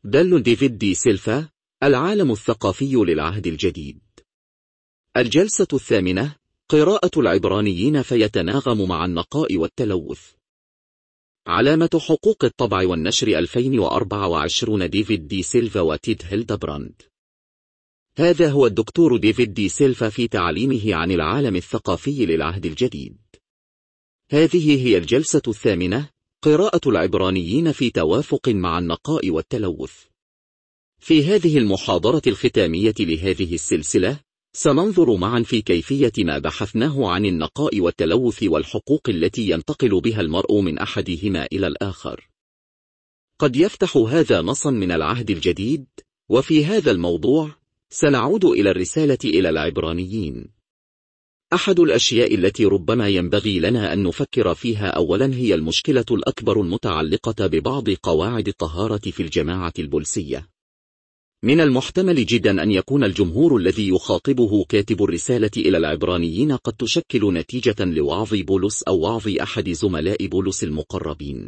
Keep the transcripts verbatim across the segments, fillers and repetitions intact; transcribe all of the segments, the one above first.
دال ديفيد دي سيلفا، العالم الثقافي للعهد الجديد. الجلسة الثامنة، قراءة العبرانيين فيتناغم مع النقاء والتلوث. علامة حقوق الطبع والنشر ألفين وأربعة وعشرين ديفيد دي سيلفا وتيد هيلدبراند. هذا هو الدكتور ديفيد دي سيلفا في تعليمه عن العالم الثقافي للعهد الجديد. هذه هي الجلسة الثامنة، قراءة العبرانيين في توافق مع النقاء والتلوث. في هذه المحاضرة الختامية لهذه السلسلة، سننظر معا في كيفية ما بحثناه عن النقاء والتلوث والحقوق التي ينتقل بها المرء من أحدهما إلى الآخر. قد يفتح هذا نصا من العهد الجديد، وفي هذا الموضوع سنعود إلى الرسالة إلى العبرانيين. أحد الأشياء التي ربما ينبغي لنا أن نفكر فيها أولا هي المشكلة الأكبر المتعلقة ببعض قواعد الطهارة في الجماعة البولسية. من المحتمل جدا أن يكون الجمهور الذي يخاطبه كاتب الرسالة إلى العبرانيين قد تشكل نتيجة لوعظ بولس أو وعظ أحد زملاء بولس المقربين.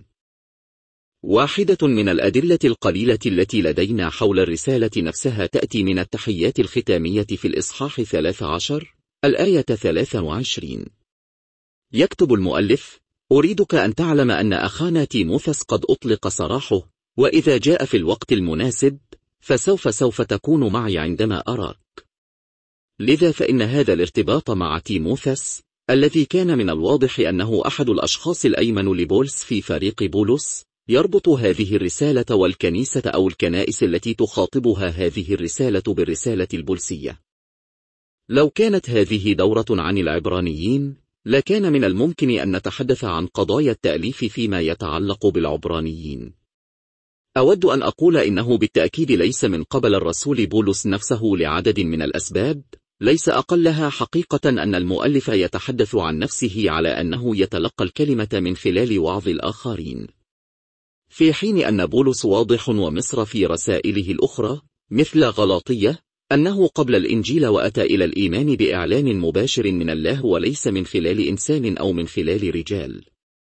واحدة من الأدلة القليلة التي لدينا حول الرسالة نفسها تأتي من التحيات الختامية في الإصحاح ثلاث عشر، الآية ثلاثة وعشرين. يكتب المؤلف: أريدك أن تعلم أن أخانا تيموثس قد أطلق سراحه، وإذا جاء في الوقت المناسب فسوف سوف تكون معي عندما أراك. لذا فإن هذا الارتباط مع تيموثس، الذي كان من الواضح أنه أحد الأشخاص الأيمن لبولس في فريق بولس، يربط هذه الرسالة والكنيسة أو الكنائس التي تخاطبها هذه الرسالة بالرسالة البولسية. لو كانت هذه دورة عن العبرانيين، لكان من الممكن أن نتحدث عن قضايا التأليف فيما يتعلق بالعبرانيين. أود أن أقول إنه بالتأكيد ليس من قبل الرسول بولس نفسه لعدد من الأسباب، ليس أقلها حقيقة أن المؤلف يتحدث عن نفسه على أنه يتلقى الكلمة من خلال وعظ الآخرين، في حين أن بولس واضح ومصر في رسائله الأخرى مثل غلاطية أنه قبل الإنجيل وأتى إلى الإيمان بإعلان مباشر من الله وليس من خلال إنسان أو من خلال رجال.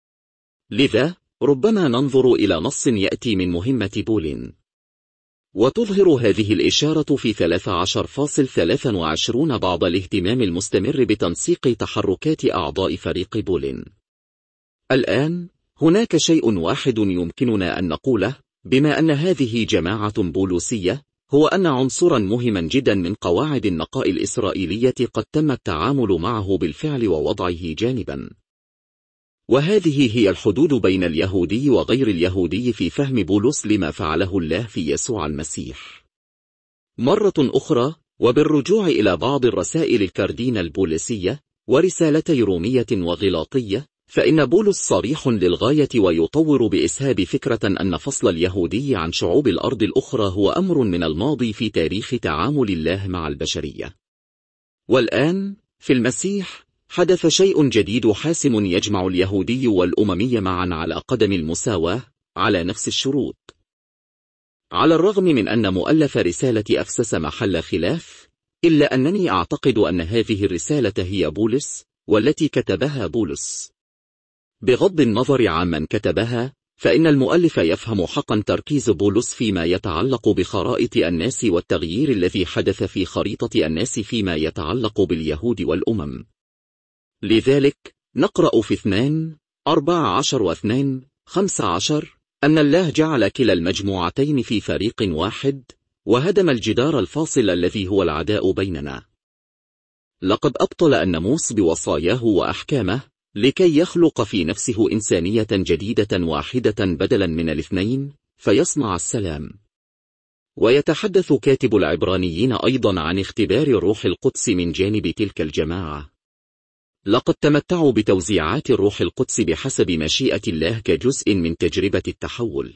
لذا ربما ننظر إلى نص يأتي من مهمة بولين، وتظهر هذه الإشارة في ثلاث عشر فاصلة ثلاثة وعشرين بعض الاهتمام المستمر بتنسيق تحركات أعضاء فريق بولين. الآن هناك شيء واحد يمكننا أن نقوله بما أن هذه جماعة بولوسية، هو أن عنصرا مهما جدا من قواعد النقاء الإسرائيلية قد تم التعامل معه بالفعل ووضعه جانبا. وهذه هي الحدود بين اليهودي وغير اليهودي في فهم بولس لما فعله الله في يسوع المسيح. مرة أخرى، وبالرجوع إلى بعض الرسائل الكاردين البوليسية ورسالتي رومية وغلاطية، فإن بولس صريح للغاية ويطور بإسهاب فكرة أن فصل اليهودي عن شعوب الأرض الأخرى هو أمر من الماضي في تاريخ تعامل الله مع البشرية. والآن في المسيح حدث شيء جديد حاسم يجمع اليهودي والأممي معا على قدم المساواة على نفس الشروط. على الرغم من أن مؤلف رسالة أفسس محل خلاف، إلا أنني أعتقد أن هذه الرسالة هي بولس والتي كتبها بولس. بغض النظر عمن كتبها، فإن المؤلف يفهم حقا تركيز بولس فيما يتعلق بخرائط الناس والتغيير الذي حدث في خريطة الناس فيما يتعلق باليهود والأمم. لذلك نقرأ في اثنان أربعة عشر واثنان خمسة عشر أن الله جعل كلا المجموعتين في فريق واحد، وهدم الجدار الفاصل الذي هو العداء بيننا. لقد أبطل الناموس بوصاياه وأحكامه لكي يخلق في نفسه إنسانية جديدة واحدة بدلا من الاثنين فيصنع السلام. ويتحدث كاتب العبرانيين أيضا عن اختبار الروح القدس من جانب تلك الجماعة. لقد تمتعوا بتوزيعات الروح القدس بحسب مشيئة الله كجزء من تجربة التحول.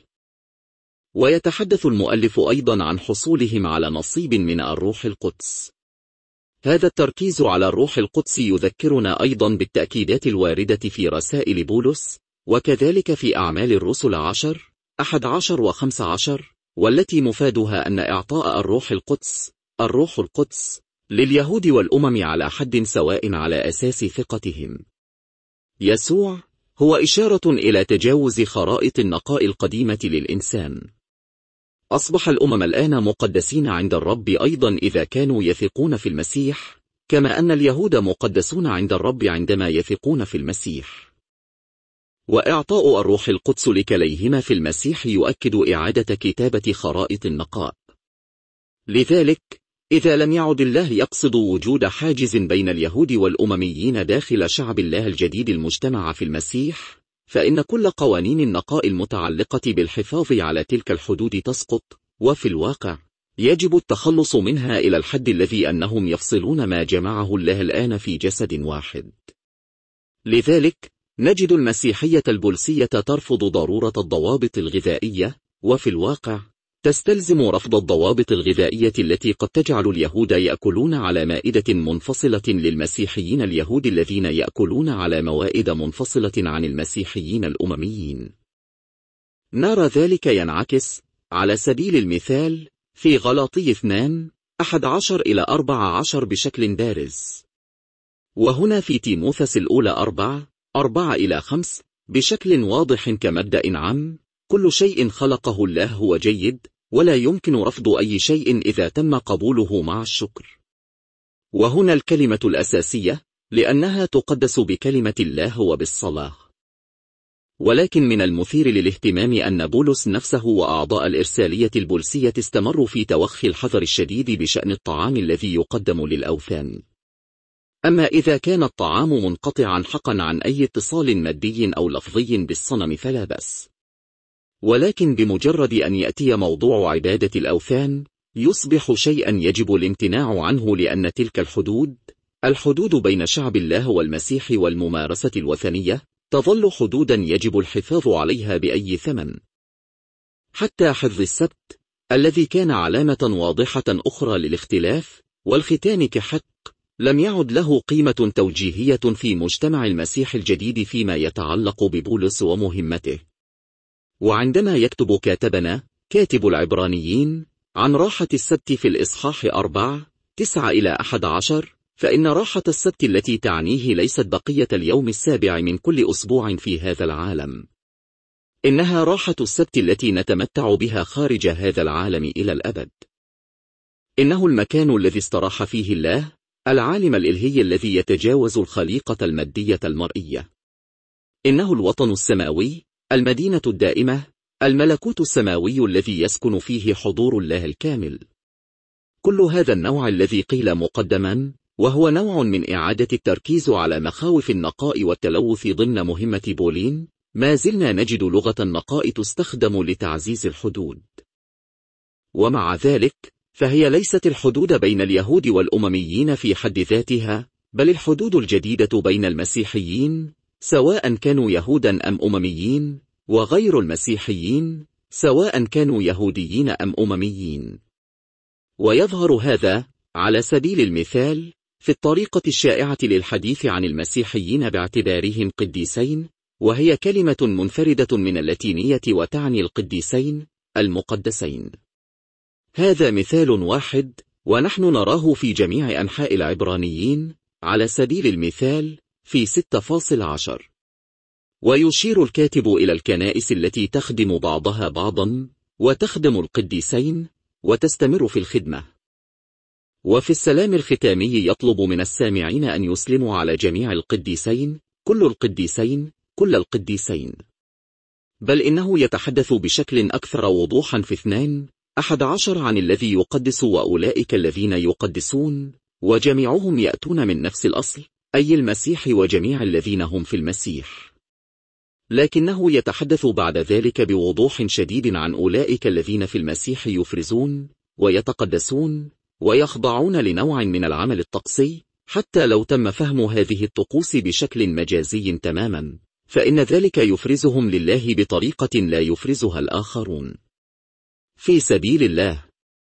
ويتحدث المؤلف أيضا عن حصولهم على نصيب من الروح القدس. هذا التركيز على الروح القدس يذكرنا أيضا بالتأكيدات الواردة في رسائل بولس، وكذلك في أعمال الرسل عشر أحد عشر وخمس عشر، والتي مفادها أن إعطاء الروح القدس الروح القدس لليهود والأمم على حد سواء على أساس ثقتهم. يسوع هو إشارة إلى تجاوز خرائط النقاء القديمة للإنسان. أصبح الأمم الآن مقدسين عند الرب أيضا إذا كانوا يثقون في المسيح، كما أن اليهود مقدسون عند الرب عندما يثقون في المسيح. وإعطاء الروح القدس لكليهما في المسيح يؤكد إعادة كتابة خرائط النقاء. لذلك إذا لم يعد الله يقصد وجود حاجز بين اليهود والأمميين داخل شعب الله الجديد المجتمع في المسيح، فإن كل قوانين النقاء المتعلقة بالحفاظ على تلك الحدود تسقط، وفي الواقع يجب التخلص منها إلى الحد الذي أنهم يفصلون ما جمعه الله الآن في جسد واحد. لذلك نجد المسيحية البولسية ترفض ضرورة الضوابط الغذائية، وفي الواقع تستلزم رفض الضوابط الغذائية التي قد تجعل اليهود يأكلون على مائدة منفصلة للمسيحيين اليهود الذين يأكلون على موائد منفصلة عن المسيحيين الأمميين. نرى ذلك ينعكس على سبيل المثال في غلاطي اثنان أحد عشر إلى أربعة عشر بشكل بارز، وهنا في تيموثس الأولى أربعة أربعة إلى خمسة بشكل واضح كمبدأ عام: كل شيء خلقه الله هو جيد، ولا يمكن رفض أي شيء إذا تم قبوله مع الشكر. وهنا الكلمة الأساسية، لأنها تقدس بكلمة الله وبالصلاة. ولكن من المثير للاهتمام أن بولس نفسه وأعضاء الإرسالية البولسية استمروا في توخي الحذر الشديد بشأن الطعام الذي يقدم للأوثان. أما إذا كان الطعام منقطعا حقا عن أي اتصال مادي أو لفظي بالصنم فلا بأس. ولكن بمجرد أن يأتي موضوع عبادة الأوثان يصبح شيئا يجب الامتناع عنه، لأن تلك الحدود الحدود بين شعب الله والمسيح والممارسة الوثنية تظل حدودا يجب الحفاظ عليها بأي ثمن. حتى حفظ السبت الذي كان علامة واضحة أخرى للاختلاف والختان كحق لم يعد له قيمة توجيهية في مجتمع المسيح الجديد فيما يتعلق ببولس ومهمته. وعندما يكتب كاتبنا كاتب العبرانيين عن راحة السبت في الإصحاح أربعة تسعة إلى أحد عشر، فإن راحة السبت التي تعنيه ليست بقية اليوم السابع من كل أسبوع في هذا العالم، إنها راحة السبت التي نتمتع بها خارج هذا العالم إلى الأبد. إنه المكان الذي استراح فيه الله العالم الإلهي الذي يتجاوز الخليقة المادية المرئية. إنه الوطن السماوي، المدينة الدائمة، الملكوت السماوي الذي يسكن فيه حضور الله الكامل. كل هذا النوع الذي قيل مقدما، وهو نوع من إعادة التركيز على مخاوف النقاء والتلوث ضمن مهمة بولين، ما زلنا نجد لغة النقاء تستخدم لتعزيز الحدود. ومع ذلك فهي ليست الحدود بين اليهود والأمميين في حد ذاتها، بل الحدود الجديدة بين المسيحيين سواء كانوا يهودا أم أمميين، وغير المسيحيين سواء كانوا يهوديين أم أمميين. ويظهر هذا على سبيل المثال في الطريقة الشائعة للحديث عن المسيحيين باعتبارهم قديسين، وهي كلمة منفردة من اللاتينية وتعني القديسين المقدسين. هذا مثال واحد، ونحن نراه في جميع أنحاء العبرانيين على سبيل المثال في ستة فاصلة عشرة. ويشير الكاتب إلى الكنائس التي تخدم بعضها بعضا وتخدم القديسين وتستمر في الخدمة. وفي السلام الختامي يطلب من السامعين أن يسلموا على جميع القديسين، كل القديسين، كل القديسين. بل إنه يتحدث بشكل أكثر وضوحا في اثنان أحد عشر عن الذي يقدس وأولئك الذين يقدسون، وجميعهم يأتون من نفس الأصل، أي المسيح وجميع الذين هم في المسيح. لكنه يتحدث بعد ذلك بوضوح شديد عن أولئك الذين في المسيح يفرزون ويتقدسون ويخضعون لنوع من العمل الطقسي، حتى لو تم فهم هذه الطقوس بشكل مجازي تماما، فإن ذلك يفرزهم لله بطريقة لا يفرزها الآخرون في سبيل الله.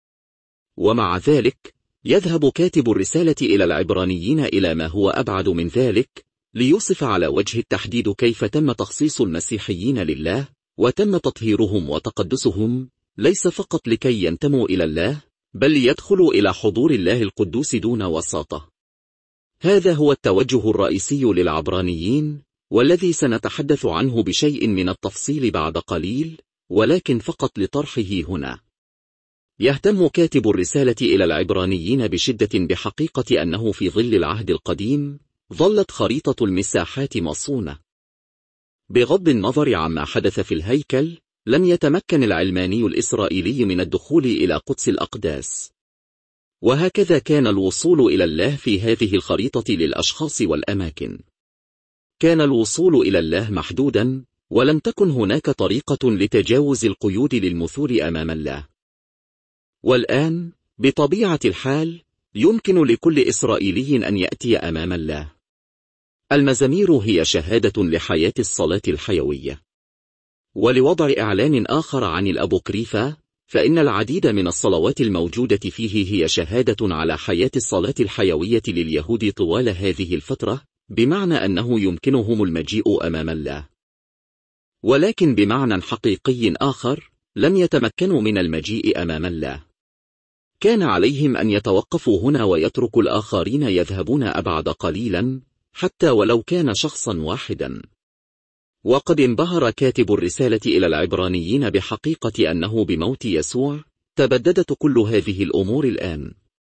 ومع ذلك يذهب كاتب الرسالة إلى العبرانيين إلى ما هو أبعد من ذلك، ليوصف على وجه التحديد كيف تم تخصيص المسيحيين لله، وتم تطهيرهم وتقدسهم، ليس فقط لكي ينتموا إلى الله، بل ليدخلوا إلى حضور الله القدوس دون وساطة. هذا هو التوجه الرئيسي للعبرانيين، والذي سنتحدث عنه بشيء من التفصيل بعد قليل، ولكن فقط لطرحه هنا. يهتم كاتب الرسالة إلى العبرانيين بشدة بحقيقة أنه في ظل العهد القديم ظلت خريطة المساحات مصونة. بغض النظر عما حدث في الهيكل، لم يتمكن العلماني الإسرائيلي من الدخول إلى قدس الأقداس. وهكذا كان الوصول إلى الله في هذه الخريطة للأشخاص والأماكن. كان الوصول إلى الله محدودا، ولم تكن هناك طريقة لتجاوز القيود للمثول أمام الله. والآن بطبيعة الحال يمكن لكل إسرائيلي أن يأتي أمام الله. المزامير هي شهادة لحياة الصلاة الحيوية. ولوضع إعلان آخر عن الأبوكريفة، فإن العديد من الصلوات الموجودة فيه هي شهادة على حياة الصلاة الحيوية لليهود طوال هذه الفترة، بمعنى أنه يمكنهم المجيء أمام الله. ولكن بمعنى حقيقي آخر، لم يتمكنوا من المجيء أمام الله. كان عليهم أن يتوقفوا هنا ويتركوا الآخرين يذهبون أبعد قليلا، حتى ولو كان شخصا واحدا. وقد انبهر كاتب الرسالة إلى العبرانيين بحقيقة أنه بموت يسوع تبددت كل هذه الأمور الآن.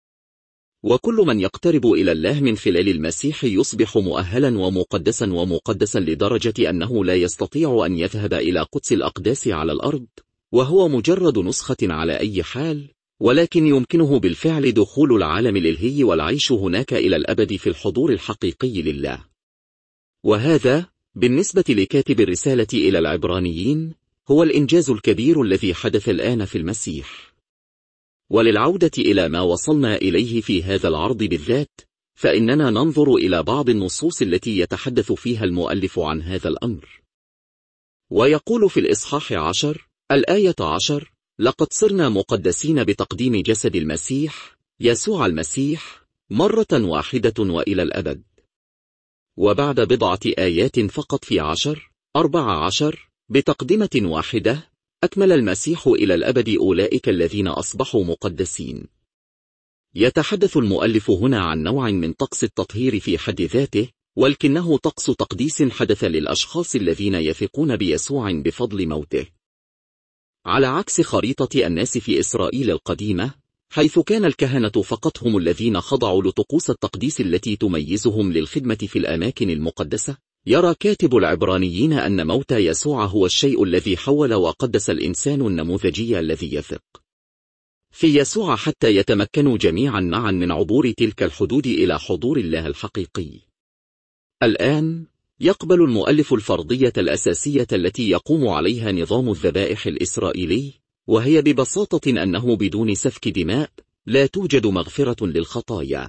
وكل من يقترب إلى الله من خلال المسيح يصبح مؤهلا ومقدسا ومقدسا لدرجة أنه لا يستطيع أن يذهب إلى قدس الأقداس على الأرض، وهو مجرد نسخة على أي حال، ولكن يمكنه بالفعل دخول العالم الإلهي والعيش هناك إلى الأبد في الحضور الحقيقي لله. وهذا بالنسبة لكاتب الرسالة إلى العبرانيين هو الإنجاز الكبير الذي حدث الآن في المسيح. وللعودة إلى ما وصلنا إليه في هذا العرض بالذات، فإننا ننظر إلى بعض النصوص التي يتحدث فيها المؤلف عن هذا الأمر. ويقول في الإصحاح عشر الآية عشر: لقد صرنا مقدسين بتقديم جسد المسيح يسوع المسيح مرة واحدة وإلى الأبد. وبعد بضعة آيات فقط في عشر أربع عشر بتقدمة واحدة أكمل المسيح إلى الأبد أولئك الذين أصبحوا مقدسين. يتحدث المؤلف هنا عن نوع من طقس التطهير في حد ذاته، ولكنه طقس تقديس حدث للأشخاص الذين يثقون بيسوع بفضل موته. على عكس خريطة الناس في إسرائيل القديمة، حيث كان الكهنة فقط هم الذين خضعوا لطقوس التقديس التي تميزهم للخدمة في الأماكن المقدسة، يرى كاتب العبرانيين أن موت يسوع هو الشيء الذي حول وقدس الإنسان النموذجي الذي يثق في يسوع حتى يتمكنوا جميعا معا من عبور تلك الحدود إلى حضور الله الحقيقي. الآن يقبل المؤلف الفرضية الأساسية التي يقوم عليها نظام الذبائح الإسرائيلي، وهي ببساطة أنه بدون سفك دماء لا توجد مغفرة للخطايا،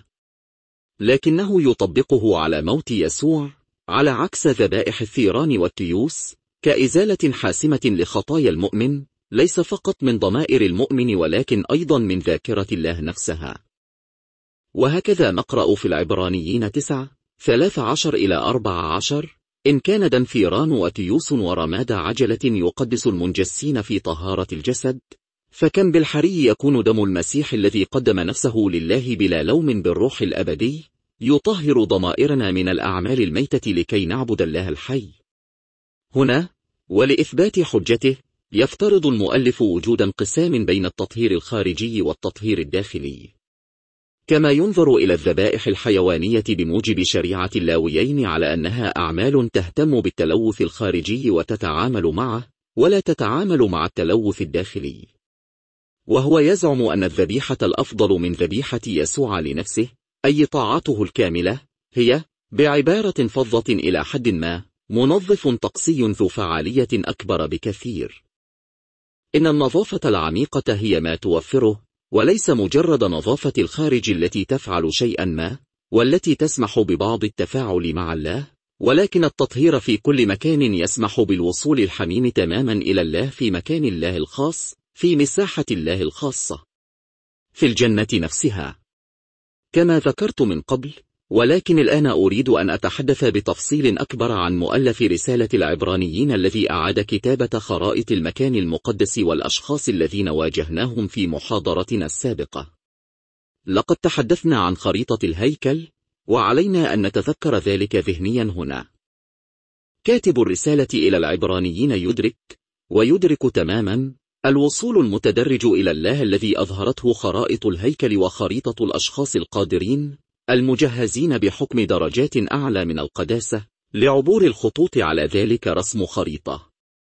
لكنه يطبقه على موت يسوع على عكس ذبائح الثيران والتيوس كإزالة حاسمة لخطايا المؤمن، ليس فقط من ضمائر المؤمن ولكن أيضا من ذاكرة الله نفسها. وهكذا نقرأ في العبرانيين تسعة ثلاث عشر إلى أربع عشر: إن كان دم ثيران وتيوس ورماد عجلة يقدس المنجسين في طهارة الجسد، فكم بالحري يكون دم المسيح الذي قدم نفسه لله بلا لوم بالروح الأبدي يطهر ضمائرنا من الأعمال الميتة لكي نعبد الله الحي. هنا ولإثبات حجته يفترض المؤلف وجود انقسام بين التطهير الخارجي والتطهير الداخلي. كما ينظر إلى الذبائح الحيوانية بموجب شريعة اللاويين على أنها أعمال تهتم بالتلوث الخارجي وتتعامل معه ولا تتعامل مع التلوث الداخلي. وهو يزعم أن الذبيحة الأفضل من ذبيحة يسوع لنفسه، أي طاعته الكاملة، هي بعبارة فظة إلى حد ما منظف طقسي ذو فعالية أكبر بكثير. إن النظافة العميقة هي ما توفره، وليس مجرد نظافة الخارج التي تفعل شيئا ما والتي تسمح ببعض التفاعل مع الله، ولكن التطهير في كل مكان يسمح بالوصول الحميم تماما إلى الله في مكان الله الخاص، في مساحة الله الخاصة، في الجنة نفسها، كما ذكرت من قبل. ولكن الآن أريد أن أتحدث بتفصيل أكبر عن مؤلف رسالة العبرانيين الذي أعاد كتابة خرائط المكان المقدس والأشخاص الذين واجهناهم في محاضرتنا السابقة. لقد تحدثنا عن خريطة الهيكل، وعلينا أن نتذكر ذلك ذهنيا هنا. كاتب الرسالة إلى العبرانيين يدرك ويدرك تماما الوصول المتدرج إلى الله الذي أظهرته خرائط الهيكل وخريطة الأشخاص القادرين المجهزين بحكم درجات أعلى من القداسة لعبور الخطوط على ذلك رسم خريطة.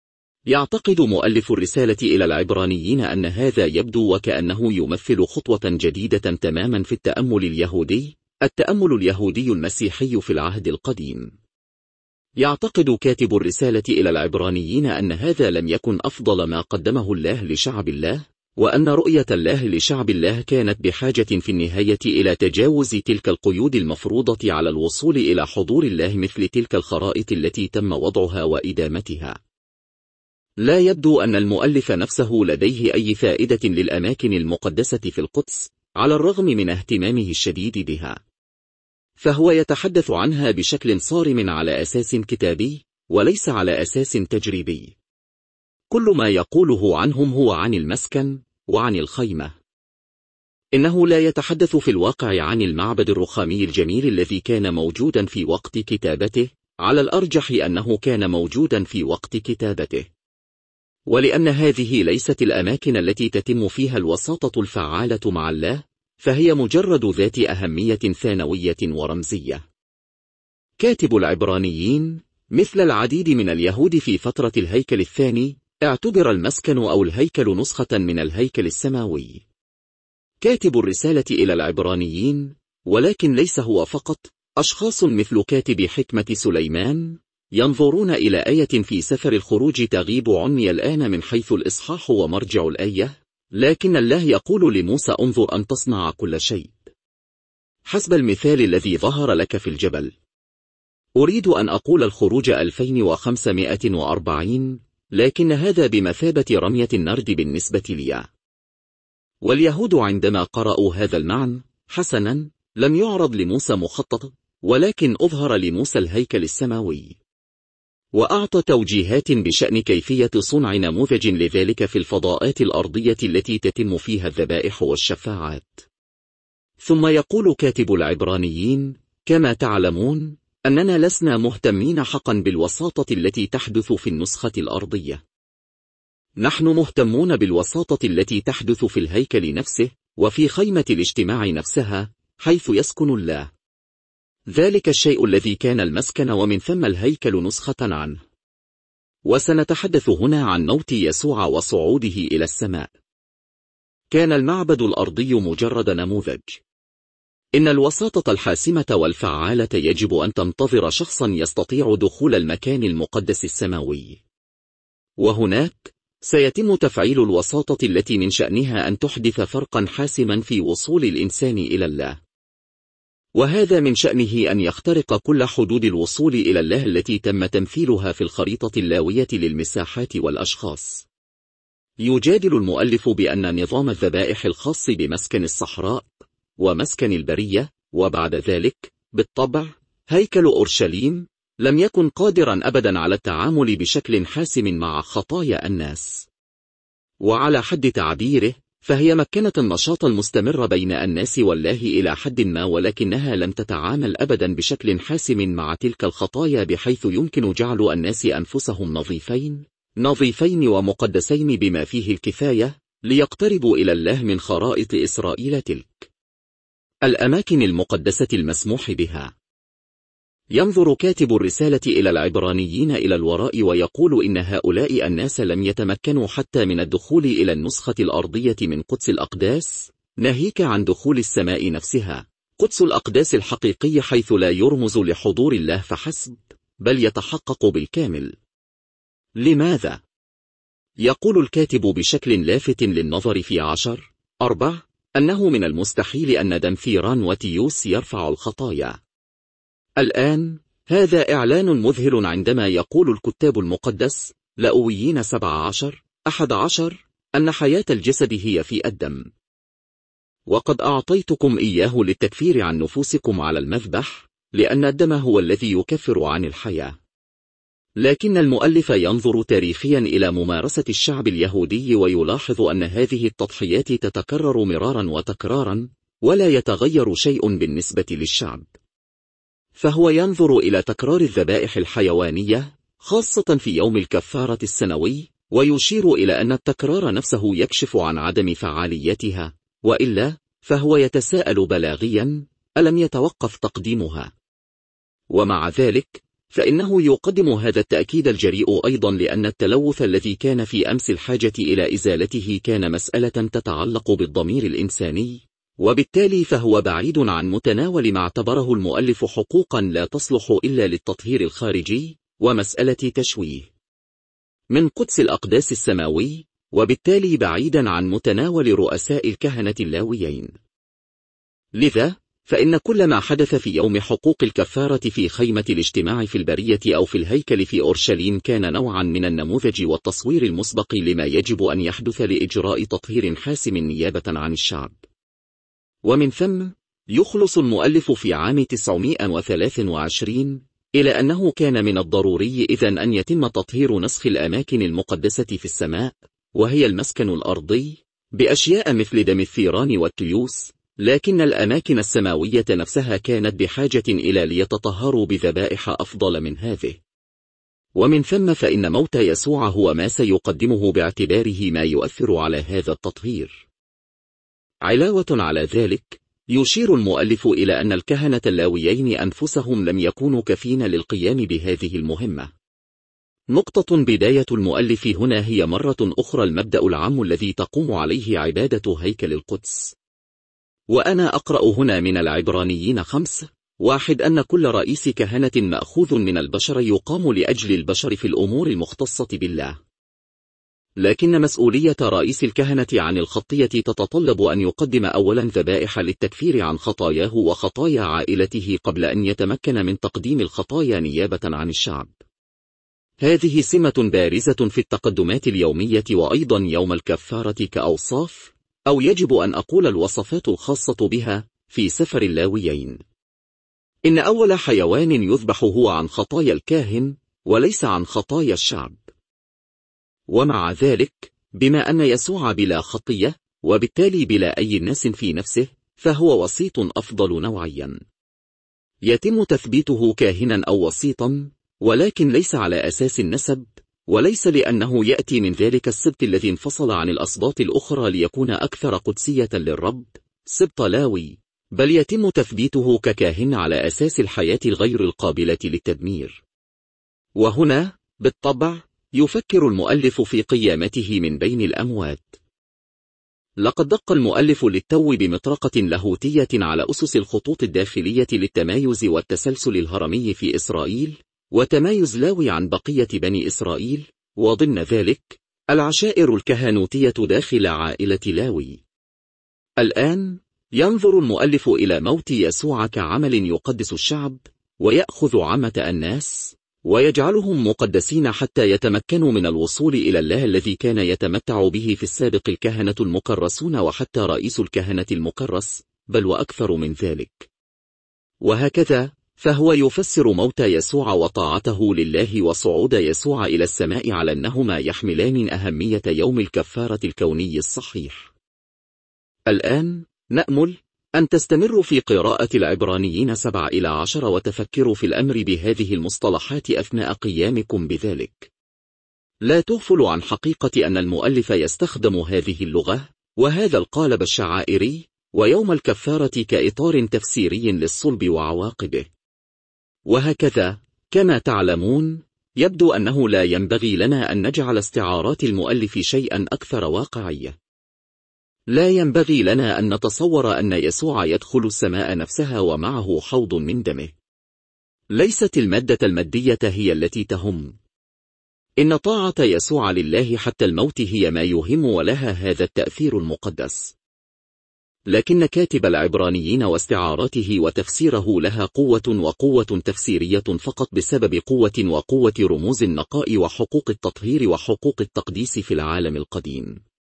يعتقد مؤلف الرسالة إلى العبرانيين أن هذا يبدو وكأنه يمثل خطوة جديدة تماما في التأمل اليهودي التأمل اليهودي المسيحي في العهد القديم. يعتقد كاتب الرسالة إلى العبرانيين أن هذا لم يكن أفضل ما قدمه الله لشعب الله، وأن رؤية الله لشعب الله كانت بحاجة في النهاية إلى تجاوز تلك القيود المفروضة على الوصول إلى حضور الله مثل تلك الخرائط التي تم وضعها وإدامتها. لا يبدو أن المؤلف نفسه لديه أي فائدة للأماكن المقدسة في القدس على الرغم من اهتمامه الشديد بها، فهو يتحدث عنها بشكل صارم على أساس كتابي وليس على أساس تجريبي. كل ما يقوله عنهم هو عن المسكن وعن الخيمة. إنه لا يتحدث في الواقع عن المعبد الرخامي الجميل الذي كان موجودا في وقت كتابته، على الأرجح أنه كان موجودا في وقت كتابته، ولأن هذه ليست الأماكن التي تتم فيها الوساطة الفعالة مع الله، فهي مجرد ذات أهمية ثانوية ورمزية. كاتب العبرانيين مثل العديد من اليهود في فترة الهيكل الثاني اعتبر المسكن أو الهيكل نسخة من الهيكل السماوي. كاتب الرسالة إلى العبرانيين، ولكن ليس هو فقط، أشخاص مثل كاتب حكمة سليمان ينظرون إلى آية في سفر الخروج تغيب عني الآن من حيث الإصحاح ومرجع الآية، لكن الله يقول لموسى انظر أن تصنع كل شيء حسب المثال الذي ظهر لك في الجبل. أريد أن أقول الخروج ألفين وخمسمائة وأربعين، لكن هذا بمثابة رمية النرد بالنسبة لي. واليهود عندما قرأوا هذا المعنى حسنا لم يعرض لموسى مخطط، ولكن أظهر لموسى الهيكل السماوي، وأعطى توجيهات بشأن كيفية صنع نموذج لذلك في الفضاءات الأرضية التي تتم فيها الذبائح والشفاعات. ثم يقول كاتب العبرانيين كما تعلمون أننا لسنا مهتمين حقا بالوساطة التي تحدث في النسخة الأرضية، نحن مهتمون بالوساطة التي تحدث في الهيكل نفسه وفي خيمة الاجتماع نفسها حيث يسكن الله، ذلك الشيء الذي كان المسكن ومن ثم الهيكل نسخة عنه. وسنتحدث هنا عن موت يسوع وصعوده إلى السماء. كان المعبد الأرضي مجرد نموذج. إن الوساطة الحاسمة والفعالة يجب أن تنتظر شخصا يستطيع دخول المكان المقدس السماوي، وهناك سيتم تفعيل الوساطة التي من شأنها أن تحدث فرقا حاسما في وصول الإنسان إلى الله، وهذا من شأنه أن يخترق كل حدود الوصول إلى الله التي تم تمثيلها في الخريطة اللاوية للمساحات والأشخاص. يجادل المؤلف بأن نظام الذبائح الخاص بمسكن الصحراء ومسكن البرية وبعد ذلك بالطبع هيكل أورشليم لم يكن قادرا أبدا على التعامل بشكل حاسم مع خطايا الناس، وعلى حد تعبيره فهي مكنت النشاط المستمر بين الناس والله إلى حد ما، ولكنها لم تتعامل أبدا بشكل حاسم مع تلك الخطايا بحيث يمكن جعل الناس أنفسهم نظيفين نظيفين ومقدسين بما فيه الكفاية ليقتربوا إلى الله من خرائط إسرائيل تلك الأماكن المقدسة المسموح بها. ينظر كاتب الرسالة إلى العبرانيين إلى الوراء ويقول إن هؤلاء الناس لم يتمكنوا حتى من الدخول إلى النسخة الأرضية من قدس الأقداس، ناهيك عن دخول السماء نفسها، قدس الأقداس الحقيقي حيث لا يرمز لحضور الله فحسب بل يتحقق بالكامل. لماذا؟ يقول الكاتب بشكل لافت للنظر في عشر أربع أنه من المستحيل أن دمثيران وتيوس يرفع الخطايا. الآن هذا إعلان مذهل عندما يقول الكتاب المقدس لأويين سبعة عشر أحد عشر أن حياة الجسد هي في الدم، وقد أعطيتكم إياه للتكفير عن نفوسكم على المذبح، لأن الدم هو الذي يكفر عن الحياة. لكن المؤلف ينظر تاريخيا إلى ممارسة الشعب اليهودي ويلاحظ أن هذه التضحيات تتكرر مرارا وتكرارا ولا يتغير شيء بالنسبة للشعب، فهو ينظر إلى تكرار الذبائح الحيوانية خاصة في يوم الكفارة السنوي ويشير إلى أن التكرار نفسه يكشف عن عدم فعاليتها، وإلا فهو يتساءل بلاغيا: ألم يتوقف تقديمها؟ ومع ذلك فإنه يقدم هذا التأكيد الجريء أيضا لأن التلوث الذي كان في أمس الحاجة إلى إزالته كان مسألة تتعلق بالضمير الإنساني، وبالتالي فهو بعيد عن متناول ما اعتبره المؤلف حقوقا لا تصلح إلا للتطهير الخارجي ومسألة تشويه من قدس الأقداس السماوي، وبالتالي بعيدا عن متناول رؤساء الكهنة اللاويين. لذا فإن كل ما حدث في يوم حقوق الكفارة في خيمة الاجتماع في البرية أو في الهيكل في أورشليم كان نوعا من النموذج والتصوير المسبق لما يجب أن يحدث لإجراء تطهير حاسم نيابة عن الشعب. ومن ثم يخلص المؤلف في عام تسعمائة وثلاثة وعشرين إلى أنه كان من الضروري إذن أن يتم تطهير نسخ الأماكن المقدسة في السماء، وهي المسكن الأرضي، بأشياء مثل دم الثيران والتيوس، لكن الأماكن السماوية نفسها كانت بحاجة إلى ليتطهروا بذبائح أفضل من هذه. ومن ثم فإن موت يسوع هو ما سيقدمه باعتباره ما يؤثر على هذا التطهير. علاوة على ذلك يشير المؤلف إلى أن الكهنة اللاويين أنفسهم لم يكونوا كفين للقيام بهذه المهمة. نقطة بداية المؤلف هنا هي مرة أخرى المبدأ العام الذي تقوم عليه عبادة هيكل القدس. وأنا أقرأ هنا من العبرانيين خمس واحد أن كل رئيس كهنة مأخوذ من البشر يقام لأجل البشر في الأمور المختصة بالله، لكن مسؤولية رئيس الكهنة عن الخطية تتطلب أن يقدم أولا ذبائح للتكفير عن خطاياه وخطايا عائلته قبل أن يتمكن من تقديم الخطايا نيابة عن الشعب. هذه سمة بارزة في التقدمات اليومية وأيضا يوم الكفارة كأوصاف، أو يجب أن أقول الوصفات الخاصة بها في سفر اللاويين. إن أول حيوان يذبح هو عن خطايا الكاهن وليس عن خطايا الشعب. ومع ذلك بما أن يسوع بلا خطية وبالتالي بلا أي ناس في نفسه، فهو وسيط أفضل نوعيا، يتم تثبيته كاهنا أو وسيطا، ولكن ليس على أساس النسب، وليس لأنه يأتي من ذلك السبط الذي انفصل عن الأسباط الأخرى ليكون أكثر قدسية للرب، سبط لاوي، بل يتم تثبيته ككاهن على أساس الحياة الغير القابلة للتدمير. وهنا بالطبع يفكر المؤلف في قيامته من بين الأموات. لقد دق المؤلف للتو بمطرقة لاهوتية على أسس الخطوط الداخلية للتمايز والتسلسل الهرمي في إسرائيل، وتمايز لاوي عن بقية بني إسرائيل، وضمن ذلك العشائر الكهنوتية داخل عائلة لاوي. الآن ينظر المؤلف إلى موت يسوع كعمل يقدس الشعب ويأخذ عامة الناس ويجعلهم مقدسين حتى يتمكنوا من الوصول إلى الله الذي كان يتمتع به في السابق الكهنة المكرسون وحتى رئيس الكهنة المكرس، بل وأكثر من ذلك. وهكذا فهو يفسر موت يسوع وطاعته لله وصعود يسوع إلى السماء على أنهما يحملان أهمية يوم الكفارة الكوني الصحيح. الآن نأمل أن تستمروا في قراءة العبرانيين سبعة إلى عشر وتفكروا في الأمر بهذه المصطلحات أثناء قيامكم بذلك. لا تغفلوا عن حقيقة أن المؤلف يستخدم هذه اللغة وهذا القالب الشعائري ويوم الكفارة كإطار تفسيري للصلب وعواقبه. وهكذا كما تعلمون يبدو أنه لا ينبغي لنا أن نجعل استعارات المؤلف شيئا أكثر واقعية. لا ينبغي لنا أن نتصور أن يسوع يدخل السماء نفسها ومعه حوض من دمه. ليست المادة المادية هي التي تهم. إن طاعة يسوع لله حتى الموت هي ما يهم ولها هذا التأثير المقدس. لكن كاتب العبرانيين واستعاراته وتفسيره لها قوة وقوة تفسيرية فقط بسبب قوة وقوة رموز النقاء وحقوق التطهير وحقوق التقديس في العالم القديم.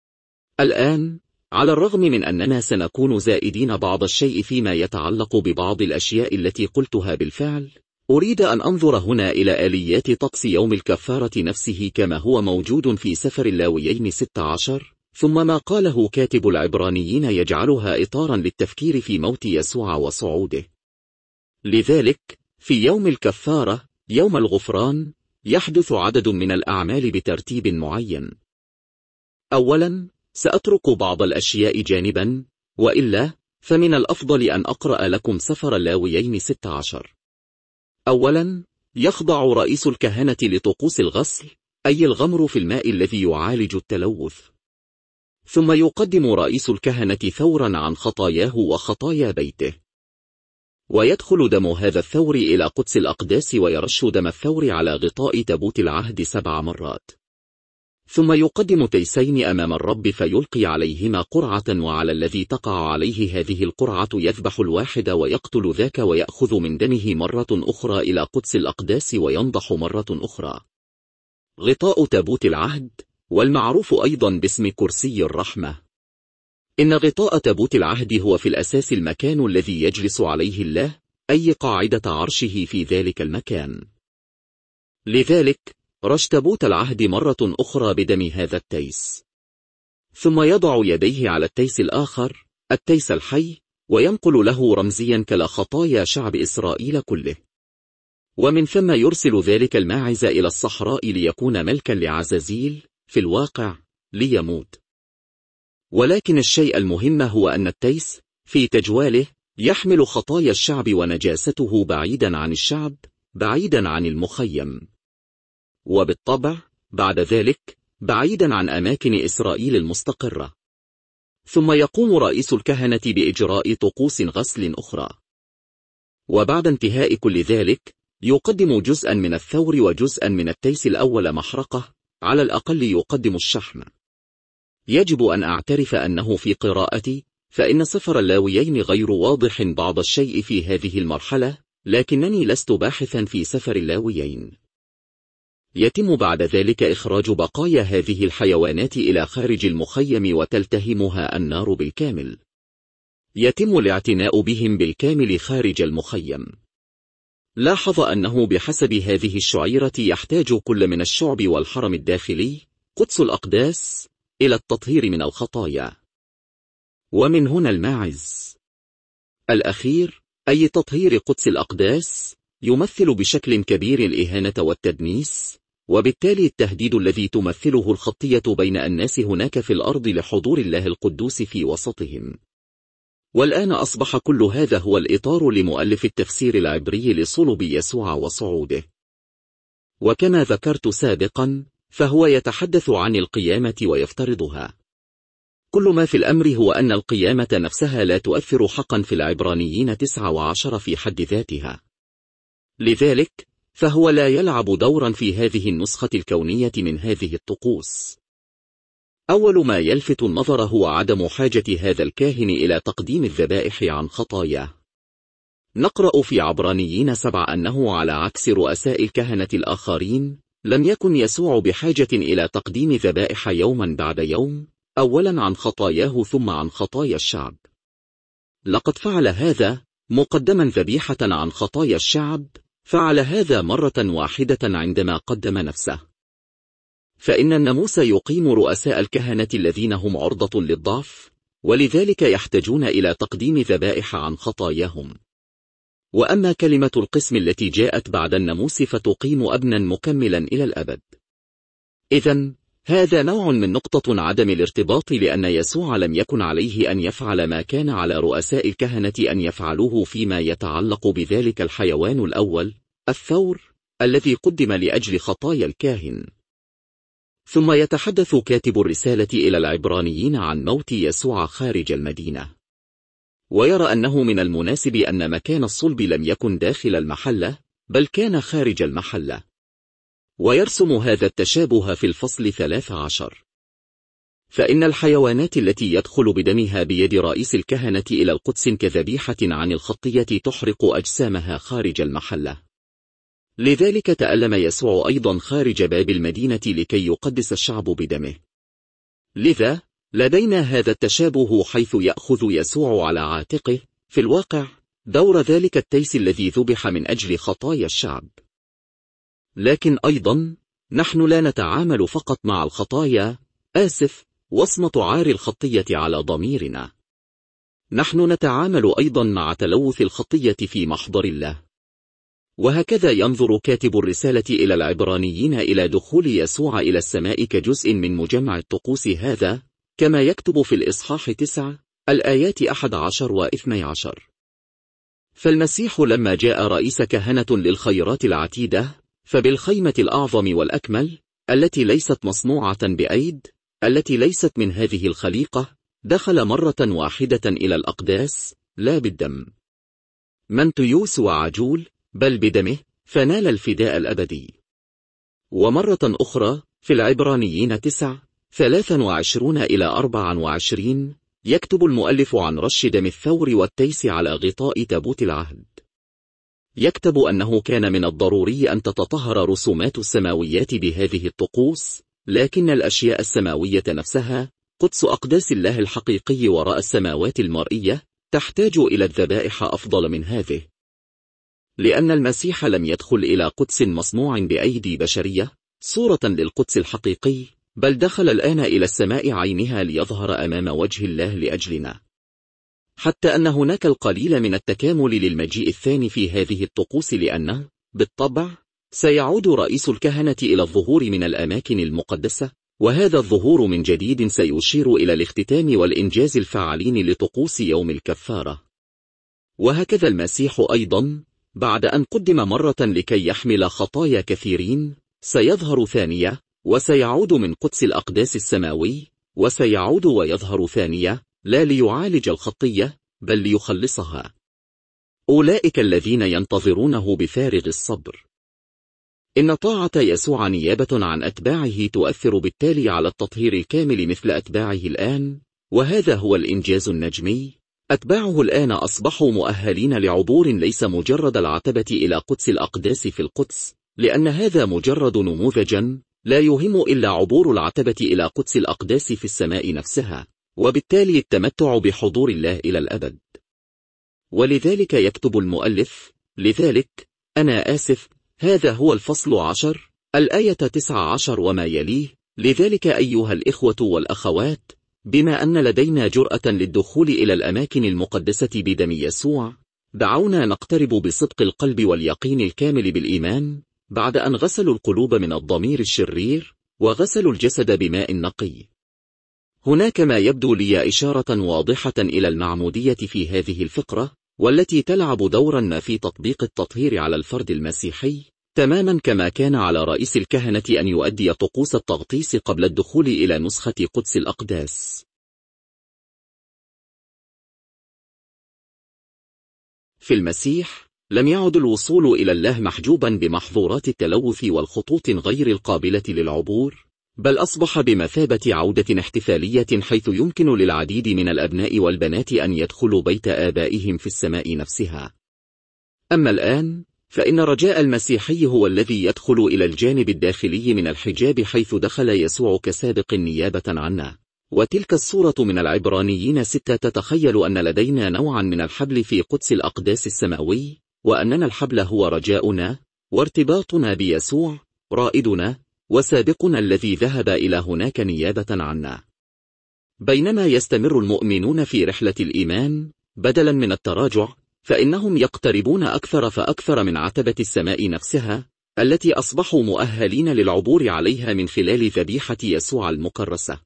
الآن على الرغم من أننا سنكون زائدين بعض الشيء فيما يتعلق ببعض الأشياء التي قلتها بالفعل، أريد أن أنظر هنا إلى آليات طقس يوم الكفارة نفسه كما هو موجود في سفر اللاويين ستة عشر، ثم ما قاله كاتب العبرانيين يجعلها إطارا للتفكير في موت يسوع وصعوده. لذلك في يوم الكفارة، يوم الغفران، يحدث عدد من الأعمال بترتيب معين. أولا، سأترك بعض الأشياء جانبا، وإلا فمن الأفضل أن أقرأ لكم سفر اللاويين ستة عشر. أولا، يخضع رئيس الكهنة لطقوس الغسل، أي الغمر في الماء الذي يعالج التلوث. ثم يقدم رئيس الكهنة ثورا عن خطاياه وخطايا بيته، ويدخل دم هذا الثور إلى قدس الأقداس ويرش دم الثور على غطاء تابوت العهد سبع مرات. ثم يقدم تيسين أمام الرب فيلقي عليهما قرعة، وعلى الذي تقع عليه هذه القرعة يذبح الواحد ويقتل ذاك، ويأخذ من دمه مرة أخرى إلى قدس الأقداس وينضح مرة أخرى. غطاء تابوت العهد، والمعروف أيضا باسم كرسي الرحمة. إن غطاء تابوت العهد هو في الأساس المكان الذي يجلس عليه الله، أي قاعدة عرشه في ذلك المكان. لذلك رش تابوت العهد مرة أخرى بدم هذا التيس، ثم يضع يديه على التيس الآخر، التيس الحي، وينقل له رمزيا كلا خطايا شعب إسرائيل كله. ومن ثم يرسل ذلك الماعز إلى الصحراء ليكون ملكا لعزازيل، في الواقع ليموت. ولكن الشيء المهم هو أن التيس في تجواله يحمل خطايا الشعب ونجاسته بعيدا عن الشعب، بعيدا عن المخيم، وبالطبع بعد ذلك بعيدا عن أماكن إسرائيل المستقرة. ثم يقوم رئيس الكهنة بإجراء طقوس غسل أخرى، وبعد انتهاء كل ذلك يقدم جزءا من الثور وجزءا من التيس الأول محرقة، على الأقل يقدم الشحم. يجب أن أعترف أنه في قراءتي فإن سفر اللاويين غير واضح بعض الشيء في هذه المرحلة، لكنني لست باحثا في سفر اللاويين. يتم بعد ذلك إخراج بقايا هذه الحيوانات إلى خارج المخيم وتلتهمها النار بالكامل. يتم الاعتناء بهم بالكامل خارج المخيم. لاحظ أنه بحسب هذه الشعيرة يحتاج كل من الشعب والحرم الداخلي، قدس الأقداس، إلى التطهير من الخطايا. ومن هنا الماعز الأخير، أي تطهير قدس الأقداس، يمثل بشكل كبير الإهانة والتدنيس، وبالتالي التهديد الذي تمثله الخطية بين الناس هناك في الأرض لحضور الله القدوس في وسطهم. والآن أصبح كل هذا هو الإطار لمؤلف التفسير العبري لصلب يسوع وصعوده. وكما ذكرت سابقا، فهو يتحدث عن القيامة ويفترضها. كل ما في الأمر هو أن القيامة نفسها لا تؤثر حقا في العبرانيين تسعة وعشر في حد ذاتها. لذلك فهو لا يلعب دورا في هذه النسخة الكونية من هذه الطقوس. أول ما يلفت النظر هو عدم حاجة هذا الكاهن إلى تقديم الذبائح عن خطاياه. نقرأ في عبرانيين سبع أنه على عكس رؤساء الكهنة الآخرين، لم يكن يسوع بحاجة إلى تقديم ذبائح يوما بعد يوم، أولا عن خطاياه ثم عن خطايا الشعب. لقد فعل هذا مقدما ذبيحة عن خطايا الشعب، فعل هذا مرة واحدة عندما قدم نفسه. فإن الناموس يقيم رؤساء الكهنة الذين هم عرضة للضعف، ولذلك يحتاجون إلى تقديم ذبائح عن خطاياهم. وأما كلمة القسم التي جاءت بعد الناموس فتقيم ابنا مكملا إلى الأبد. إذن هذا نوع من نقطة عدم الارتباط، لأن يسوع لم يكن عليه أن يفعل ما كان على رؤساء الكهنة أن يفعلوه فيما يتعلق بذلك الحيوان الأول، الثور، الذي قدم لأجل خطايا الكاهن. ثم يتحدث كاتب الرسالة إلى العبرانيين عن موت يسوع خارج المدينة، ويرى أنه من المناسب أن مكان الصلب لم يكن داخل المحلة، بل كان خارج المحلة. ويرسم هذا التشابه في الفصل ثلاث عشر. فإن الحيوانات التي يدخل بدمها بيد رئيس الكهنة إلى القدس كذبيحة عن الخطية تحرق أجسامها خارج المحلة. لذلك تألم يسوع أيضا خارج باب المدينة لكي يقدس الشعب بدمه. لذا لدينا هذا التشابه، حيث يأخذ يسوع على عاتقه في الواقع دور ذلك التيس الذي ذبح من أجل خطايا الشعب. لكن أيضا نحن لا نتعامل فقط مع الخطايا، آسف، وصمة عار الخطية على ضميرنا. نحن نتعامل أيضا مع تلوث الخطية في محضر الله. وهكذا ينظر كاتب الرسالة إلى العبرانيين إلى دخول يسوع إلى السماء كجزء من مجمع الطقوس هذا، كما يكتب في الإصحاح تسع الآيات أحد عشر واثني عشر. فالمسيح لما جاء رئيس كهنة للخيرات العتيدة، فبالخيمة الأعظم والأكمل التي ليست مصنوعة بأيد، التي ليست من هذه الخليقة، دخل مرة واحدة إلى الأقداس، لا بالدم من تيوس وعجول، بل بدمه، فنال الفداء الأبدي. ومرة أخرى في العبرانيين تسع ثلاثة وعشرين إلى أربعة وعشرين يكتب المؤلف عن رش دم الثور والتيس على غطاء تابوت العهد. يكتب أنه كان من الضروري أن تتطهر رسومات السماويات بهذه الطقوس، لكن الأشياء السماوية نفسها، قدس أقداس الله الحقيقي وراء السماوات المرئية، تحتاج إلى الذبائح أفضل من هذه، لأن المسيح لم يدخل إلى قدس مصنوع بأيدي بشرية صورة للقدس الحقيقي، بل دخل الآن إلى السماء عينها ليظهر أمام وجه الله لأجلنا، حتى أن هناك القليل من التكامل للمجيء الثاني في هذه الطقوس، لأنه بالطبع سيعود رئيس الكهنة إلى الظهور من الأماكن المقدسة، وهذا الظهور من جديد سيشير إلى الاختتام والإنجاز الفعالين لطقوس يوم الكفارة. وهكذا المسيح أيضا بعد أن قدم مرة لكي يحمل خطايا كثيرين، سيظهر ثانية، وسيعود من قدس الأقداس السماوي، وسيعود ويظهر ثانية، لا ليعالج الخطية، بل ليخلصها. أولئك الذين ينتظرونه بفارغ الصبر. إن طاعة يسوع نيابة عن أتباعه تؤثر بالتالي على التطهير الكامل مثل أتباعه الآن، وهذا هو الإنجاز النجمي. أتباعه الآن أصبحوا مؤهلين لعبور ليس مجرد العتبة إلى قدس الأقداس في القدس، لأن هذا مجرد نموذجا، لا يهم إلا عبور العتبة إلى قدس الأقداس في السماء نفسها، وبالتالي التمتع بحضور الله إلى الأبد. ولذلك يكتب المؤلف: لذلك أنا آسف، هذا هو الفصل عشر، الآية تسعة عشر وما يليه. لذلك أيها الإخوة والأخوات، بما أن لدينا جرأة للدخول إلى الأماكن المقدسة بدم يسوع، دعونا نقترب بصدق القلب واليقين الكامل بالإيمان، بعد أن غسلوا القلوب من الضمير الشرير، وغسلوا الجسد بماء نقي. هناك ما يبدو لي إشارة واضحة إلى المعمودية في هذه الفقرة، والتي تلعب دورا ما في تطبيق التطهير على الفرد المسيحي، تماما كما كان على رئيس الكهنة أن يؤدي طقوس التغطيس قبل الدخول إلى نسخة قدس الأقداس. في المسيح لم يعد الوصول إلى الله محجوبا بمحظورات التلوث والخطوط غير القابلة للعبور، بل أصبح بمثابة عودة احتفالية، حيث يمكن للعديد من الأبناء والبنات أن يدخلوا بيت آبائهم في السماء نفسها. أما الآن فإن رجاء المسيحي هو الذي يدخل إلى الجانب الداخلي من الحجاب، حيث دخل يسوع كسابق نيابة عنا. وتلك الصورة من العبرانيين ستة تتخيل أن لدينا نوعا من الحبل في قدس الأقداس السماوي، وأننا الحبل هو رجاؤنا وارتباطنا بيسوع رائدنا وسابقنا الذي ذهب إلى هناك نيابة عنا. بينما يستمر المؤمنون في رحلة الإيمان بدلا من التراجع، فإنهم يقتربون أكثر فأكثر من عتبة السماء نفسها، التي أصبحوا مؤهلين للعبور عليها من خلال ذبيحة يسوع المكرسة.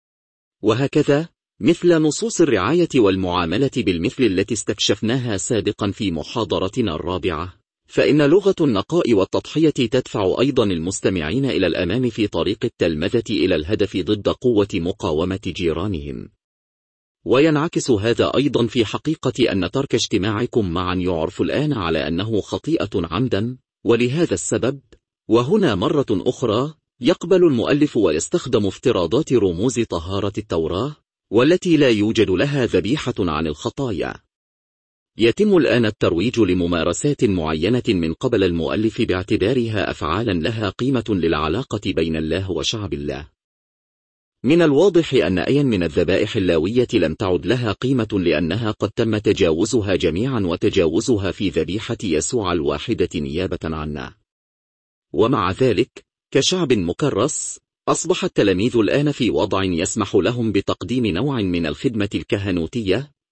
وهكذا مثل نصوص الرعاية والمعاملة بالمثل التي استكشفناها سابقا في محاضرتنا الرابعة، فإن لغة النقاء والتضحية تدفع أيضا المستمعين إلى الأمام في طريق التلمذة إلى الهدف ضد قوة مقاومة جيرانهم. وينعكس هذا أيضا في حقيقة أن ترك اجتماعكم معا يعرف الآن على أنه خطيئة عمدا، ولهذا السبب وهنا مرة أخرى يقبل المؤلف ويستخدم افتراضات رموز طهارة التوراة، والتي لا يوجد لها ذبيحة عن الخطايا. يتم الآن الترويج لممارسات معينة من قبل المؤلف باعتبارها أفعالا لها قيمة للعلاقة بين الله وشعب الله. من الواضح أن أي من الذبائح اللاوية لم تعد لها قيمة، لأنها قد تم تجاوزها جميعا وتجاوزها في ذبيحة يسوع الواحدة نيابة عنا. ومع ذلك كشعب مكرس أصبح التلاميذ الآن في وضع يسمح لهم بتقديم نوع من الخدمة الكهنوتية،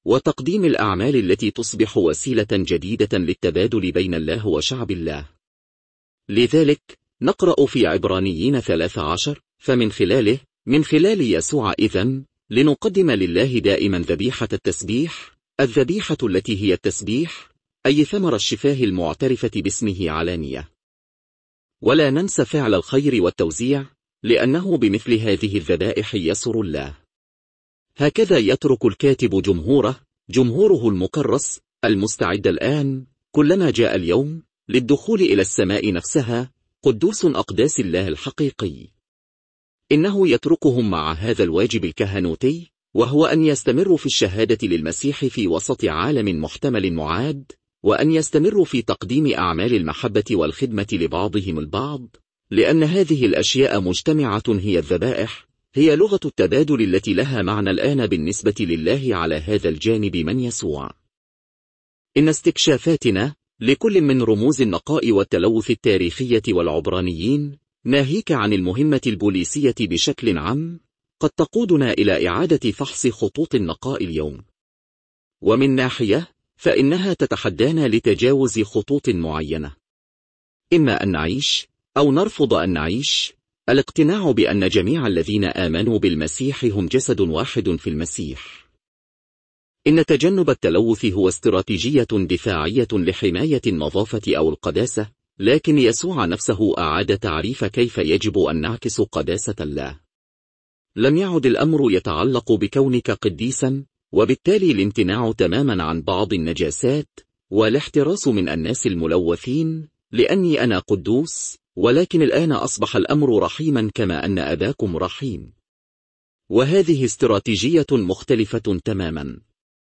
وتقديم الأعمال التي تصبح وسيلة جديدة للتبادل بين الله وشعب الله. لذلك نقرأ في عبرانيين ثلاثة عشر: فمن خلاله من خلال يسوع إذن لنقدم لله دائما ذبيحة التسبيح، الذبيحة التي هي التسبيح، أي ثمر الشفاه المعترفة باسمه علانية. ولا ننسى فعل الخير والتوزيع، لأنه بمثل هذه الذبائح يسر الله. هكذا يترك الكاتب جمهوره جمهوره المكرس المستعد الآن كلما جاء اليوم للدخول إلى السماء نفسها، قدوس أقداس الله الحقيقي. إنه يتركهم مع هذا الواجب الكهنوتي، وهو أن يستمروا في الشهادة للمسيح في وسط عالم محتمل معاد، وأن يستمروا في تقديم أعمال المحبة والخدمة لبعضهم البعض، لأن هذه الأشياء مجتمعة هي الذبائح، هي لغة التبادل التي لها معنى الآن بالنسبة لله على هذا الجانب من يسوع. إن استكشافاتنا لكل من رموز النقاء والتلوث التاريخية والعبرانيين، ناهيك عن المهمة البوليسية بشكل عام، قد تقودنا إلى إعادة فحص خطوط النقاء اليوم. ومن ناحية فإنها تتحدانا لتجاوز خطوط معينة، إما أن نعيش أو نرفض أن نعيش. الاقتناع بأن جميع الذين آمنوا بالمسيح هم جسد واحد في المسيح. إن تجنب التلوث هو استراتيجية دفاعية لحماية النظافة أو القداسة، لكن يسوع نفسه أعاد تعريف كيف يجب أن نعكس قداسة الله. لم يعد الأمر يتعلق بكونك قديسا، وبالتالي الامتناع تماما عن بعض النجاسات، والاحتراس من الناس الملوثين لأني أنا قدوس، ولكن الآن أصبح الأمر رحيما كما أن أباكم رحيم. وهذه استراتيجية مختلفة تماما.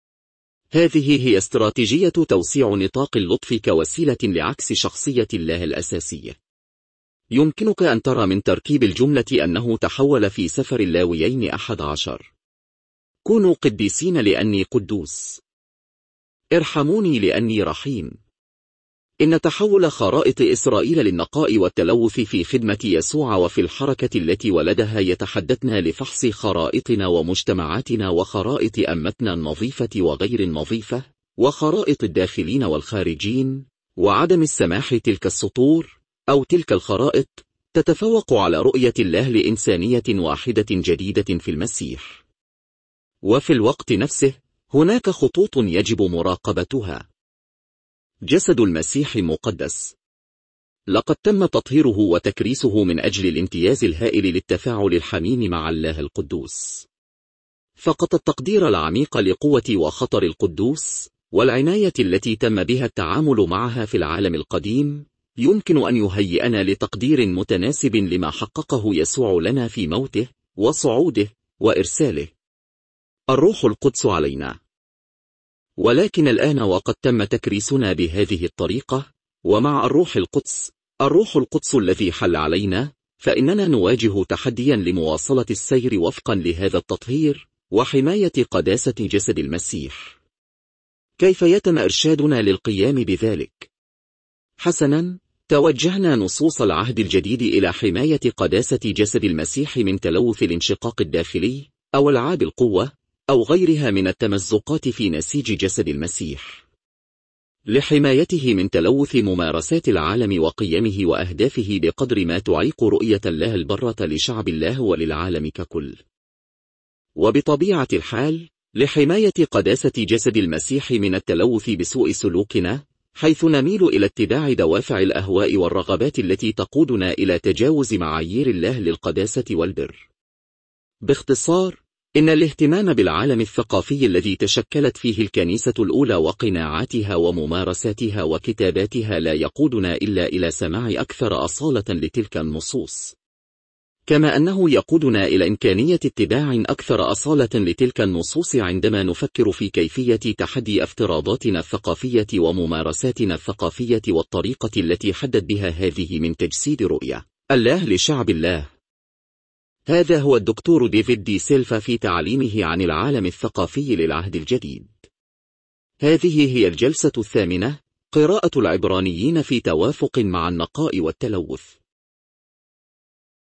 هذه هي استراتيجية توسيع نطاق اللطف كوسيلة لعكس شخصية الله الأساسية. يمكنك أن ترى من تركيب الجملة أنه تحول في سفر اللاويين أحد عشر: كونوا قديسين لأني قدوس، ارحموني لأني رحيم. إن تحول خرائط إسرائيل للنقاء والتلوث في خدمة يسوع وفي الحركة التي ولدها يتحدثنا لفحص خرائطنا ومجتمعاتنا وخرائط أمتنا النظيفة وغير النظيفة، وخرائط الداخلين والخارجين، وعدم السماح تلك السطور أو تلك الخرائط تتفوق على رؤية الله لإنسانية واحدة جديدة في المسيح. وفي الوقت نفسه هناك خطوط يجب مراقبتها. جسد المسيح مقدس. لقد تم تطهيره وتكريسه من أجل الامتياز الهائل للتفاعل الحميم مع الله القدوس. فقط التقدير العميق لقوة وخطر القدوس، والعناية التي تم بها التعامل معها في العالم القديم، يمكن أن يهيئنا لتقدير متناسب لما حققه يسوع لنا في موته وصعوده وإرساله. الروح القدس علينا. ولكن الآن وقد تم تكريسنا بهذه الطريقة، ومع الروح القدس الروح القدس الذي حل علينا، فإننا نواجه تحديا لمواصلة السير وفقا لهذا التطهير وحماية قداسة جسد المسيح. كيف يتم إرشادنا للقيام بذلك؟ حسنا، توجهنا نصوص العهد الجديد إلى حماية قداسة جسد المسيح من تلوث الانشقاق الداخلي أو ألعاب القوة أو غيرها من التمزقات في نسيج جسد المسيح، لحمايته من تلوث ممارسات العالم وقيمه وأهدافه بقدر ما تعيق رؤية الله البرة لشعب الله وللعالم ككل. وبطبيعة الحال لحماية قداسة جسد المسيح من التلوث بسوء سلوكنا، حيث نميل إلى اتباع دوافع الأهواء والرغبات التي تقودنا إلى تجاوز معايير الله للقداسة والبر. باختصار، إن الاهتمام بالعالم الثقافي الذي تشكلت فيه الكنيسة الأولى وقناعاتها وممارساتها وكتاباتها لا يقودنا إلا إلى سماع أكثر أصالة لتلك النصوص، كما أنه يقودنا إلى إمكانية اتباع أكثر أصالة لتلك النصوص عندما نفكر في كيفية تحدي افتراضاتنا الثقافية وممارساتنا الثقافية والطريقة التي حدد بها هذه من تجسيد رؤية الله لشعب الله. هذا هو الدكتور ديفيد دي سيلفا في تعليمه عن العالم الثقافي للعهد الجديد. هذه هي الجلسة الثامنة، قراءة العبرانيين في توافق مع النقاء والتلوث.